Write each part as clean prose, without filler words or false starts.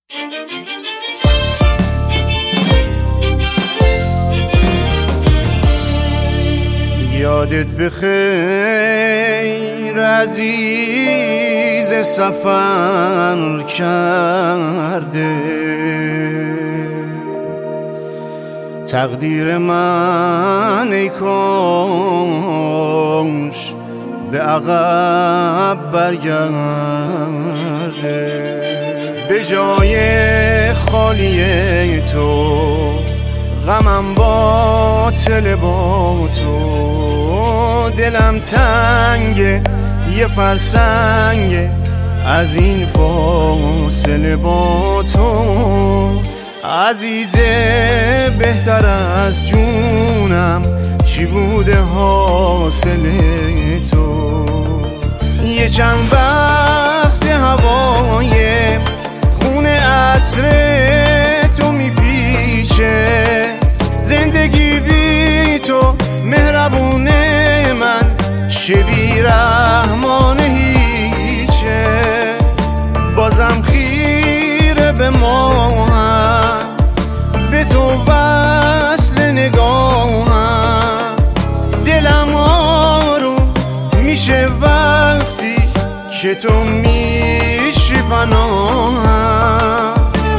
یادت بخیر عزیز سفر کرده، تقدیر من ای کاش به عقب برگرده. به جای خالی تو غمم باطل با تو، دلم تنگه یه فرسنگه از این فاصله با تو. عزیزه بهتر از جونم چی بوده حاصل تو؟ یه چند وقت هوای خون عطر تو میپیچه، زندگی بی تو مهربونه من چه بیرحمانه هیچه. بازم خیره به ماهم، به تو وصل نگاهم، دلم آروم میشه وقتی که تو میشی پناهم.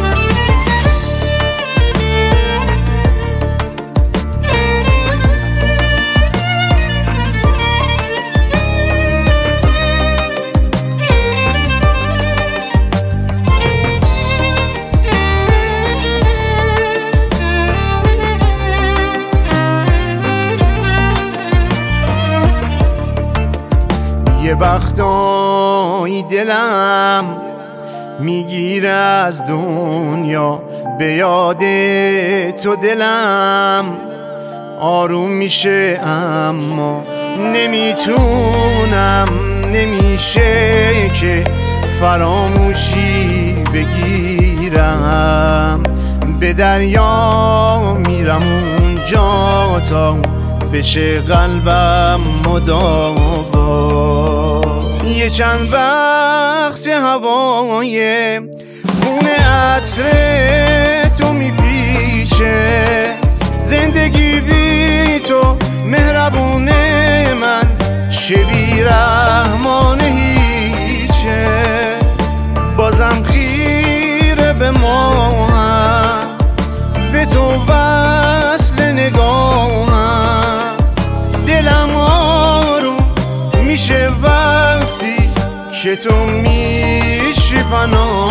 یه وقتایی دلم میگیره از دنیا، به یاد تو دلم آروم میشه، اما نمیتونم، نمیشه که فراموشی بگیرم. به دریا میرم اونجا تا بشه قلبم مداوا. یه چند وقت هوای خون عطر تو میپیچه، زندگی بی تو مهربونه من چه بیرحمانه هیچه. بازم خیره به ماهم، به تو وصل نگاهم، دلم آروم میشه وقتی که تو میشی پناه.